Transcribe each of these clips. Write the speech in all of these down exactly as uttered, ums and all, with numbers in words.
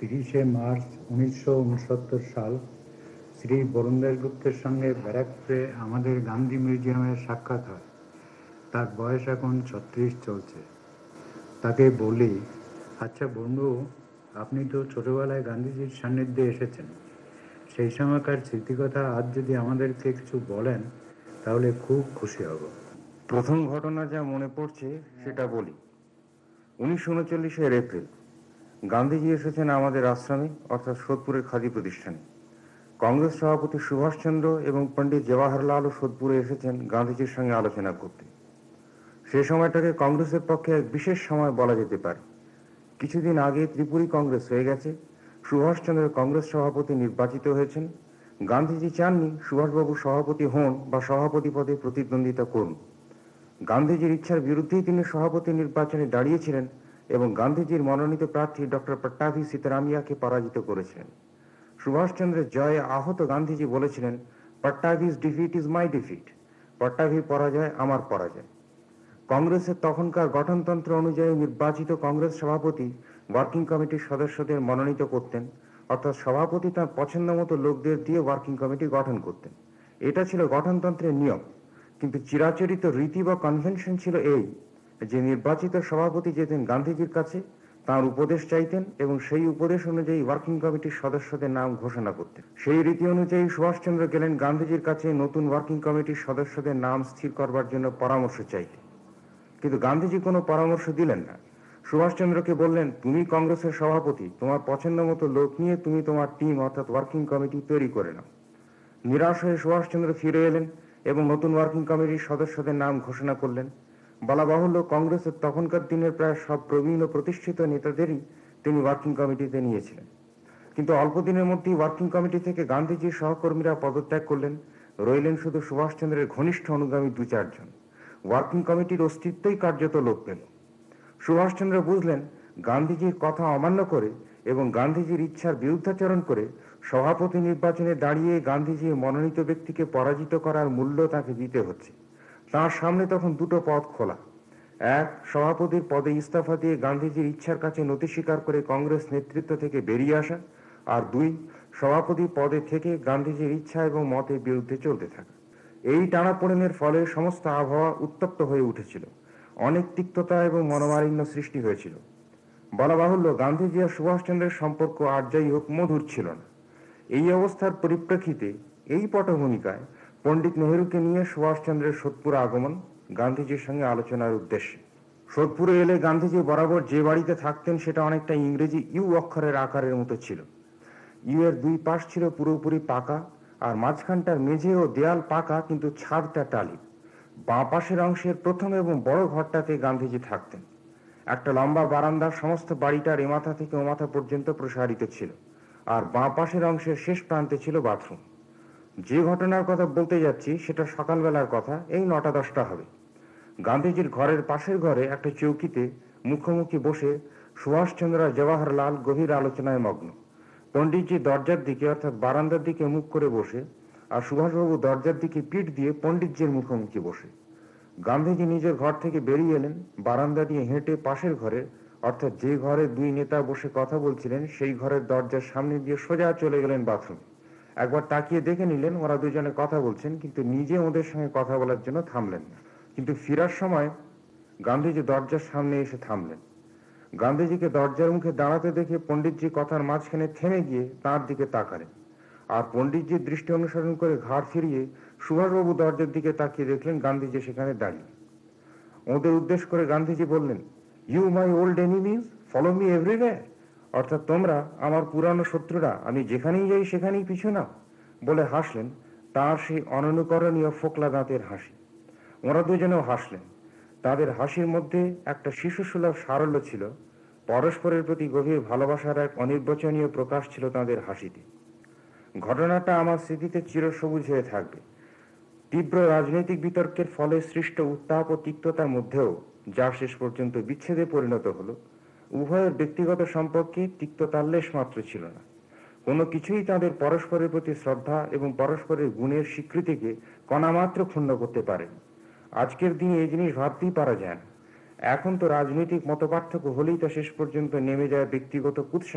তিরিশে মার্চ উনিশশো উনসত্তর সাল শ্রী বরুণ দাশগুপ্তের সঙ্গে ব্যারাকপুরে আমাদের গান্ধী মিউজিয়ামের সাক্ষাৎ হয়। তার বয়স এখন ছত্রিশ চলছে। তাকে বলি, আচ্ছা বন্ধু, আপনি তো ছোটবেলায় গান্ধীজির সান্নিধ্যে এসেছেন, সেই সময়কার স্মৃতিকথা আজ যদি আমাদেরকে কিছু বলেন তাহলে খুব খুশি হব। প্রথম ঘটনা যা মনে পড়ছে সেটা বলি। উনিশশো উনচল্লিশের এপ্রিল গান্ধীজি এসেছেন আমাদের আশ্রমে, অর্থাৎ সোদপুরের খাদি প্রতিষ্ঠানে। কংগ্রেস সভাপতি সুভাষচন্দ্র এবং পণ্ডিত জওয়াহরলালও সোদপুরে এসেছেন গান্ধীজির সঙ্গে আলোচনা করতে। সে সময়টাকে কংগ্রেসের পক্ষে এক বিশেষ সময় বলা যেতে পারে। কিছুদিন আগে ত্রিপুরী কংগ্রেস হয়ে গেছে, সুভাষচন্দ্র কংগ্রেস সভাপতি নির্বাচিত হয়েছেন। গান্ধীজি চাননি সুভাষবাবু সভাপতি হন বা সভাপতি পদে প্রতিদ্বন্দ্বিতা করুন। গান্ধীজির ইচ্ছার বিরুদ্ধেই তিনি সভাপতি নির্বাচনে দাঁড়িয়েছিলেন এবং গান্ধীজির মনোনীত প্রার্থী ডক্টর পট্টাভি সীতারামিয়াকে পরাজিত করেছিলেন। সুভাষচন্দ্রের জয়ে আহত গান্ধীজি বলেছিলেন, Pattabhi's defeat is my defeat, পট্টাভির পরাজয় আমার পরাজয়। কংগ্রেসের তখনকার গঠনতন্ত্র অনুযায়ী নির্বাচিত কংগ্রেস সভাপতি ওয়ার্কিং কমিটির সদস্যদের মনোনীত করতেন, অর্থাৎ সভাপতি তার পছন্দ মতো লোকদের দিয়ে ওয়ার্কিং কমিটি গঠন করতেন। এটা ছিল গঠনতন্ত্রের নিয়ম। কিন্তু চিরাচরিত রীতি বা কনভেনশন ছিল এই যে নির্বাচিত সভাপতি যেতেন গান্ধীজির কাছে, তার উপদেশ চাইতেন এবং সেই উপদেশ অনুযায়ী ওয়ার্কিং কমিটির সদস্যদের নাম ঘোষণা করতেন। সেই রীতি অনুযায়ী সুভাষচন্দ্র গেলেন গান্ধীজির কাছে নতুন ওয়ার্কিং কমিটির সদস্যদের নাম স্থির করবার জন্য পরামর্শ চাইতে। কিন্তু গান্ধীজি কোনো পরামর্শ দিলেন না। সুভাষচন্দ্রকে বললেন, তুমি কংগ্রেসের সভাপতি, তোমার পছন্দ মতো লোক নিয়ে তুমি তোমার টিম অর্থাৎ ওয়ার্কিং কমিটি তৈরি করে নাও। নিরাশ হয়ে সুভাষচন্দ্র ফিরে এলেন এবং নতুন ওয়ার্কিং কমিটির সদস্যদের নাম ঘোষণা করলেন। বলা বাহুল্য, কংগ্রেসের তখনকার দিনের প্রায় সব প্রবীণ ও প্রতিষ্ঠিত নেতাদেরই তিনি ওয়ার্কিং কমিটিতে নিয়েছিলেন। কিন্তু অল্প দিনের মধ্যেই ওয়ার্কিং কমিটি থেকে গান্ধীজির সহকর্মীরা পদত্যাগ করলেন। রইলেন শুধু সুভাষচন্দ্রের ঘনিষ্ঠ অনুগামী দু চারজন। ওয়ার্কিং কমিটির অস্তিত্বই কার্যত লোপ পেল। সুভাষচন্দ্র বুঝলেন, গান্ধীজির কথা অমান্য করে এবং গান্ধীজির ইচ্ছার বিরুদ্ধাচরণ করে সভাপতি নির্বাচনে দাঁড়িয়ে গান্ধীজির মনোনীত ব্যক্তিকে পরাজিত করার মূল্য তাকে দিতে হচ্ছে। তার সামনে তখন দুটো পথ খোলা। এক, সভাপতির পদে ইস্তফা দিয়ে গান্ধীজির ইচ্ছার কাছে নতি স্বীকার করে কংগ্রেস নেতৃত্ব থেকে বেরিয়ে আসা, আর দুই, সভাপতি পদে থেকে গান্ধীজির ইচ্ছা এবং মতের বিরুদ্ধে চলতে থাকা। এই টানাপোড়েনের ফলে সমস্ত আবহাওয়া উত্তপ্ত হয়ে উঠেছিল। অনেক তিক্ততা এবং মনোমালিন্য সৃষ্টি হয়েছিল। বলা বাহুল্য, গান্ধীজি আর সুভাষচন্দ্রের সম্পর্ক আর যাই হোক মধুর ছিল না। এই অবস্থার পরিপ্রেক্ষিতে এই পটভূমিকায় পণ্ডিত নেহেরুকে নিয়ে সুভাষচন্দ্রের সোদপুর আগমন গান্ধীজির সঙ্গে আলোচনার উদ্দেশ্যে। সোদপুরে এলে গান্ধীজি বরাবর যে বাড়িতে থাকতেন সেটা অনেকটা ইংরেজি ইউ অক্ষরের আকারের মতো ছিল। ইউ এর দুই পাশ ছিল পুরোপুরি পাকা, আর মাঝখানটার মেঝে ও দেয়াল পাকা, কিন্তু ছাদটা টালি। বাঁ পাশের অংশের প্রথম এবং বড় ঘরটাতে গান্ধীজি থাকতেন। একটা লম্বা বারান্দা সমস্ত বাড়িটার এ মাথা থেকে ও মাথা পর্যন্ত প্রসারিত ছিল, আর বাঁ পাশের অংশের শেষ প্রান্তে ছিল বাথরুম। যে ঘটনার কথা বলতে যাচ্ছি সেটা সকালবেলার কথা, এই নটা দশটা হবে। গান্ধীজির ঘরের পাশের ঘরে একটা চৌকিতে মুখোমুখি বসে সুভাষচন্দ্র আর জওয়াহরলাল গভীর আলোচনায় মগ্ন। পণ্ডিতজি দরজার দিকে অর্থাৎ বারান্দার দিকে মুখ করে বসে, আর সুভাষবাবু দরজার দিকে পিঠ দিয়ে পণ্ডিতজির মুখোমুখি বসে। গান্ধীজি নিজের ঘর থেকে বেরিয়ে এলেন, বারান্দা দিয়ে হেঁটে পাশের ঘরে অর্থাৎ যে ঘরে দুই নেতা বসে কথা বলছিলেন সেই ঘরের দরজার সামনে দিয়ে সোজা চলে গেলেন বাথরুমে। একবার তাকিয়ে দেখে নিলেন ওরা দুজনে কথা বলছেন, কিন্তু নিজে ওদের সঙ্গে কথা বলার জন্য থামলেন না। কিন্তু ফেরার সময় গান্ধীজি দরজার সামনে এসে থামলেন। গান্ধীজিকে দরজার মুখে দাঁড়াতে দেখে পণ্ডিতজি কথার মাঝখানে থেমে গিয়ে তার দিকে তাকালেন, আর পণ্ডিতজির দৃষ্টি অনুসরণ করে ঘাড় ফিরিয়ে সুভাষবাবু দরজার দিকে তাকিয়ে দেখলেন গান্ধীজি সেখানে দাঁড়িয়ে। ওদের উদ্দেশ্য করে গান্ধীজি বললেন, you my old enemies, follow me everywhere, অর্থাৎ তোমরা আমার পুরানো শত্রুরা, আমি যেখানেই যাই সেখানেই পিছু নাও, বলে হাসলেন। তার সেই অননুকরণীয় ফোকলা দাঁতের হাসি। ওরা দুজনেও হাসলেন। তাদের হাসির মধ্যে একটা শিশুসুলভ সারল্য ছিল। পরস্পরের প্রতি গভীর ভালোবাসার এক অনির্বচনীয় প্রকাশ ছিল তাদের হাসিতে। ঘটনাটা আমার স্মৃতিতে চিরসবুজ হয়ে থাকবে। তীব্র রাজনৈতিক বিতর্কের ফলে সৃষ্ট উত্তাপ ও তিক্ততার মধ্যেও যা শেষ পর্যন্ত বিচ্ছেদে পরিণত হলো, উভয়ের ব্যক্তিগত সম্পর্কে তিক্ততার লেশ মাত্র ছিল না। কোনো কিছুই তাদের পরস্পরের প্রতি শ্রদ্ধা এবং পরস্পরের গুণের স্বীকৃতিকে কণামাত্র ক্ষুণ্ণ করতে পারেনি। আজকের দিনে এই জিনিস ভাবতেই পারা যায় না। এখন তো রাজনৈতিক মতপার্থক্য হলেই তা শেষ পর্যন্ত নেমে যায় ব্যক্তিগত কুৎসা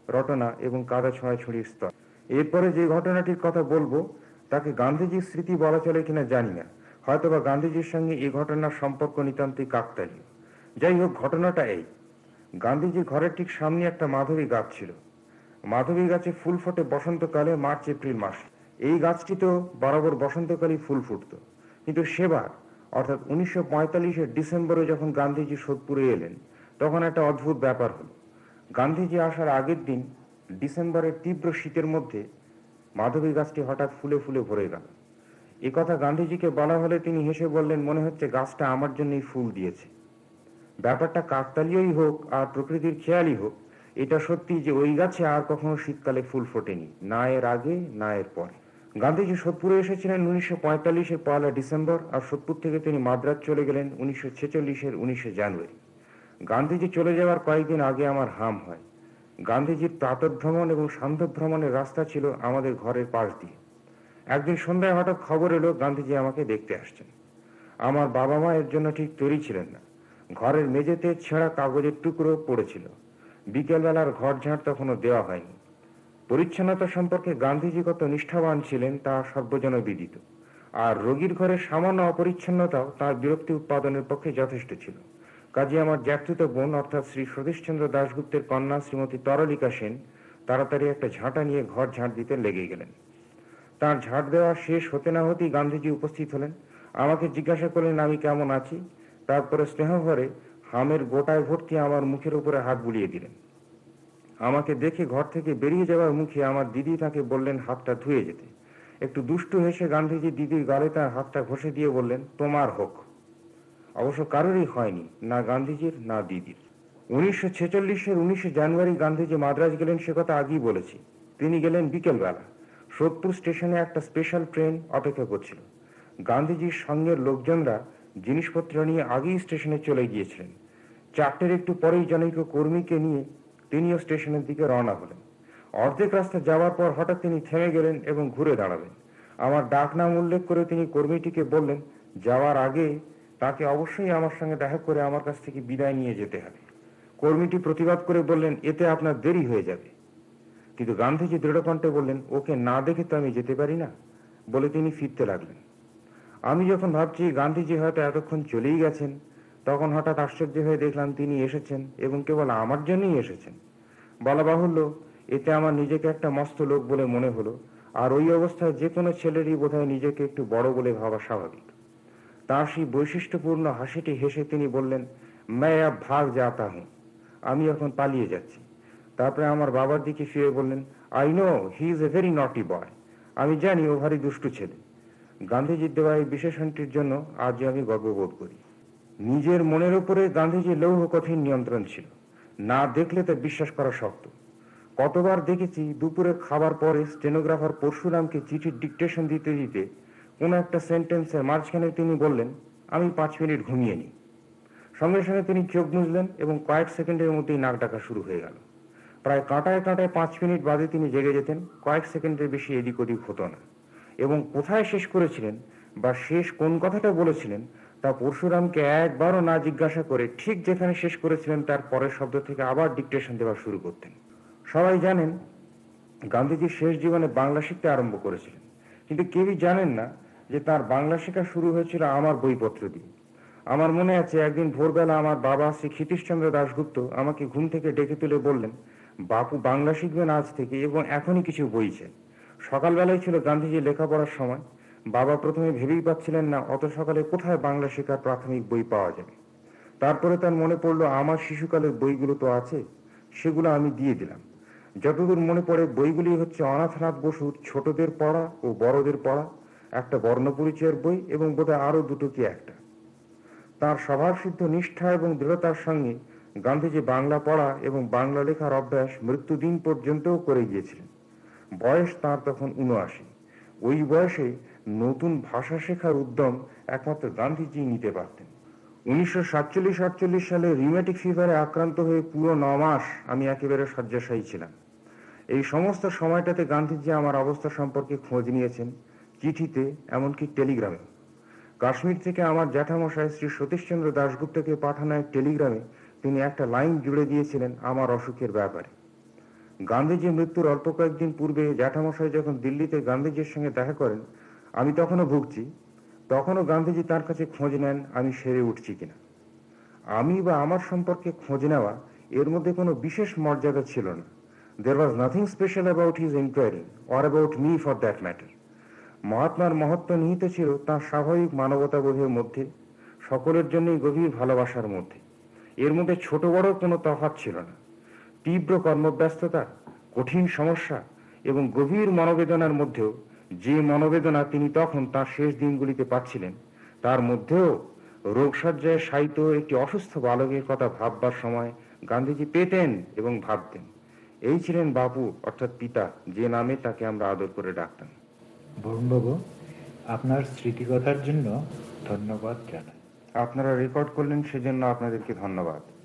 রটনা এবং কাদা ছোঁয়াছুঁড়ির স্তর। এরপরে যে ঘটনাটির কথা বলবো তাকে গান্ধীজির স্মৃতি বলা চলে কিনা জানি না, হয়তোবা গান্ধীজির সঙ্গে এই ঘটনার সম্পর্ক নিতান্তই কাকতালীয়। যাই হোক, ঘটনাটা এই: গান্ধীজির ঘরের ঠিক সামনে একটা মাধবী গাছ ছিল। মাধবী গাছে ফুল ফোটে বসন্তকালে, মার্চ এপ্রিল মাসে। এই গাছটিতেও বরাবর বসন্তকালে ফুল ফুটত। কিন্তু সেবার অর্থাৎ উনিশশো পঁয়তাল্লিশের ডিসেম্বরে যখন গান্ধীজি সোদপুরে এলেন, তখন একটা অদ্ভুত ব্যাপার হলো। গান্ধীজি আসার আগের দিন ডিসেম্বরের তীব্র শীতের মধ্যে মাধবী গাছটি হঠাৎ ফুলে ফুলে ভরে গেল। এ কথা গান্ধীজিকে বলা হলে তিনি হেসে বললেন, মনে হচ্ছে গাছটা আমার জন্যই ফুল দিয়েছে। ব্যাপারটা কাকতালীয়ই হোক আর প্রকৃতির খেয়ালই হোক, এটা সত্যি যে ওই গাছে আর কখনো শীতকালে ফুল ফোটেনি, না এর আগে না এর পরে। গান্ধীজি সোদপুরে এসেছিলেন উনিশশো পঁয়তাল্লিশের পয়লা ডিসেম্বর, আর সোদপুর থেকে তিনি মাদ্রাজ চলে গেলেন উনিশশো ছেচল্লিশের উনিশে জানুয়ারি। গান্ধীজি চলে যাওয়ার কয়েকদিন আগে আমার হাম হয়। গান্ধীজির প্রাতঃভ্রমণ এবং সান্ধ্য ভ্রমণের রাস্তা ছিল আমাদের ঘরের পাশ দিয়ে। একদিন সন্ধ্যায় হঠাৎ খবর এলো গান্ধীজি আমাকে দেখতে আসছেন। আমার বাবা মা এর জন্য ঠিক তৈরি ছিলেন না। ঘরের মেঝেতে ছেঁড়া কাগজের টুকরো পড়েছিল। বিকেলবেলার ঘর ঝাঁট তখনও দেওয়া হয়নি। পরিচ্ছন্নতা সম্পর্কে গান্ধীজি কত নিষ্ঠাবান ছিলেন তা সর্বজনবিদিত, আর রোগীর ঘরের সামান্য অপরিচ্ছন্নতাও তার বিরক্তি উৎপাদনের পক্ষে যথেষ্ট ছিল। কাজে আমার জ্যাঠতুতো বোন অর্থাৎ শ্রী সতীশচন্দ্র দাশগুপ্তের কন্যা শ্রীমতী তরলিকা সেন তাড়াতাড়ি একটা ঝাঁটা নিয়ে ঘর ঝাঁট দিতে লেগে গেলেন। তার ঝাঁট দেওয়া শেষ হতে না হতেই গান্ধীজি উপস্থিত হলেন। আমাকে জিজ্ঞাসা করলেন আমি কেমন আছি। তারপরে স্নেহভরে হামের গোটায় ভর্তি আমার মুখের উপরে হাত বুলিয়ে দিলেন। আমাকে দেখে ঘর থেকে বেরিয়ে যাওয়ার মুখে আমার দিদি তাকে বললেন হাতটা ধুয়ে যেতে। একটু দুষ্টু হেসে গান্ধীজি দিদির গালে তার হাতটা ঘষে দিয়ে বললেন, তোমার হোক। অবশ্য কারোরই হয়নি, না গান্ধীজির না দিদির। উনিশশো ছেচল্লিশের উনিশে জানুয়ারি গান্ধীজি মাদ্রাজ গেলেন, সে কথা আগেই বলেছি। তিনি গেলেন বিকেলবেলা। সোদপুর স্টেশনে একটা স্পেশাল ট্রেন অপেক্ষা করছিল। গান্ধীজির সঙ্গের লোকজনরা জিনিসপত্র নিয়ে আগেই স্টেশনে চলে গিয়েছিলেন। চারটের একটু পরেই জনৈক কর্মীকে নিয়ে তিনিও স্টেশনের দিকে রওনা হলেন। অর্ধেক রাস্তা যাওয়ার পর হঠাৎ তিনি থেমে গেলেন এবং ঘুরে দাঁড়ালেন। আমার ডাক নাম উল্লেখ করে তিনি কর্মীটিকে বললেন যাওয়ার আগে তাকে অবশ্যই আমার সঙ্গে দেখা করে আমার কাছ থেকে বিদায় নিয়ে যেতে হবে। কর্মীটি প্রতিবাদ করে বললেন, এতে আপনার দেরি হয়ে যাবে। কিন্তু গান্ধীজি দৃঢ়কণ্ঠে বললেন, ওকে না দেখে তো আমি যেতে পারি না, বলে তিনি ফিরতে লাগলেন। আমি যখন ভাবছি গান্ধীজি হয়তো এতক্ষণ চলেই গেছেন, তখন হঠাৎ আশ্চর্য হয়ে দেখলাম তিনি এসেছেন এবং কেবল আমার জন্যই এসেছেন। বলা বাহুল্য, এতে আমার নিজেকে একটা মস্ত লোক বলে মনে হলো, আর ওই অবস্থায় যে কোনো ছেলেরই বোধহয় নিজেকে একটু বড় বলে ভাবা স্বাভাবিক। তার সেই বৈশিষ্ট্যপূর্ণ হাসিটি হেসে তিনি বললেন, मैं अब भाग जाता हूं, আমি এখন পালিয়ে যাচ্ছি। তারপরে আমার বাবার দিকে ফিরে বললেন, I know he is a very naughty boy, আমি জানি ও ভারী দুষ্টু ছেলে। গান্ধীজির দেওয়া এই বিশেষণটির জন্য আজ আমি গর্ববোধ করি। নিজের মনের উপরে গান্ধীজির লৌহ কঠিন নিয়ন্ত্রণ ছিল, না দেখলে তা বিশ্বাস করা শক্ত। কতবার দেখেছি দুপুরে খাবার পরে স্টেনোগ্রাফার পরশুরামকে চিঠির ডিকটেশন দিতে দিতে কোনো একটা সেন্টেন্সের মাঝখানে তিনি বললেন, আমি পাঁচ মিনিট ঘুমিয়ে নিই। সঙ্গে সঙ্গে তিনি চোখ মুছলেন এবং কয়েক সেকেন্ডের মধ্যেই নাক ডাকা শুরু হয়ে গেল। প্রায় কাঁটায় কাঁটায় পাঁচ মিনিট বাদে তিনি জেগে যেতেন, কয়েক সেকেন্ডের বেশি এদিক ওদিক হতো না। এবং কোথায় শেষ করেছিলেন বা শেষ কোন কথাটা বলেছিলেন তা পরশুরামকে একবারও না জিজ্ঞাসা করে ঠিক যেখানে শেষ করেছিলেন তার পরের শব্দ থেকে আবার ডিকটেশন দেওয়া শুরু করতেন। সবাই জানেন গান্ধীজি শেষ জীবনে বাংলা শিখতে আরম্ভ করেছিলেন, কিন্তু কেউই জানেন না যে তার বাংলা শেখা শুরু হয়েছিল আমার বইপত্র দিয়ে। আমার মনে আছে একদিন ভোরবেলা আমার বাবা শ্রী ক্ষিতীশচন্দ্র দাশগুপ্ত আমাকে ঘুম থেকে ডেকে তুলে বললেন, বাপু বাংলা শিখবেন আজ থেকে এবং এখনই কিছু বই চাই। সকালবেলায় ছিল গান্ধীজি লেখাপড়ার সময়। বাবা প্রথমে ভেবেই পাচ্ছিলেন না অত সকালে কোথায় বাংলা শেখার প্রাথমিক বই পাওয়া যাবে। তারপরে তার মনে পড়লো আমার শিশুকালের বইগুলো তো আছে, সেগুলো আমি দিয়ে দিলাম। যতদূর মনে পড়ে বইগুলি হচ্ছে অনাথনাথ বসুর ছোটদের পড়া ও বড়দের পড়া, একটা বর্ণপরিচয়ের বই এবং বোধহয় আরো দুটো কি একটা। তার স্বভাবসিদ্ধ নিষ্ঠা এবং দৃঢ়তার সঙ্গে গান্ধীজি বাংলা পড়া এবং বাংলা লেখার অভ্যাস মৃত্যুদিন পর্যন্তও করে গিয়েছিলেন। বয়স তার তখন উনআশি। ওই বয়সে নতুন ভাষা শেখার উদ্যম একমাত্র গান্ধীজি নিতে পারতেন। উনিশশো সাতচল্লিশ আটচল্লিশ সালে রিউম্যাটিক ফিভারে আক্রান্ত হয়ে পুরো ন মাস আমি একেবারে শয্যাশায়ী ছিলাম। এই সমস্ত সময়টাতে গান্ধীজি আমার অবস্থা সম্পর্কে খোঁজ নিয়েছেন, চিঠিতে এমনকি টেলিগ্রামে। কাশ্মীর থেকে আমার জ্যাঠামশাই শ্রী সতীশচন্দ্র দাশগুপ্তকে পাঠানো এক টেলিগ্রামে তিনি একটা লাইন জুড়ে দিয়েছিলেন আমার অসুখের ব্যাপারে। গান্ধীজির মৃত্যুর অল্প কয়েকদিন পূর্বে জ্যাঠামশাই যখন দিল্লিতে গান্ধীজির সঙ্গে দেখা করেন, আমি তখনও ভুগছি। তখনও গান্ধীজি তার কাছে খোঁজ নেন আমি সেরে উঠছি কিনা। আমি বা আমার সম্পর্কে খোঁজ নেওয়া, এর মধ্যে কোনো বিশেষ মর্যাদা ছিল না। There was nothing special about his inquiry or about me for that matter. মহাত্মার মহত্ব নিহিত ছিল তাঁর স্বাভাবিক মানবতাবোধের মধ্যে, সকলের জন্যই গভীর ভালোবাসার মধ্যে। এর মধ্যে ছোট বড় কোনো তফাৎ ছিল না। তীব্র কর্মব্যস্ততা, কঠিন সমস্যা এবং গভীর মনোবেদনার মধ্যেও যে মনোবেদনা তিনি তখন তার শেষ দিনগুলিতে পাচ্ছিলেন, তার মধ্যেও রোগশয্যায় শায়িত একটি অসুস্থ বালকের কথা ভাববার সময় গান্ধীজি পেতেন এবং ভাবতেন। এই ছিলেন বাপু, অর্থাৎ পিতা, যে নামে তাকে আমরা আদর করে ডাকতাম। বরুণবাবু, আপনার স্মৃতিকথার জন্য ধন্যবাদ জানাই। আপনারা রেকর্ড করলেন, সেজন্য আপনাদেরকে ধন্যবাদ।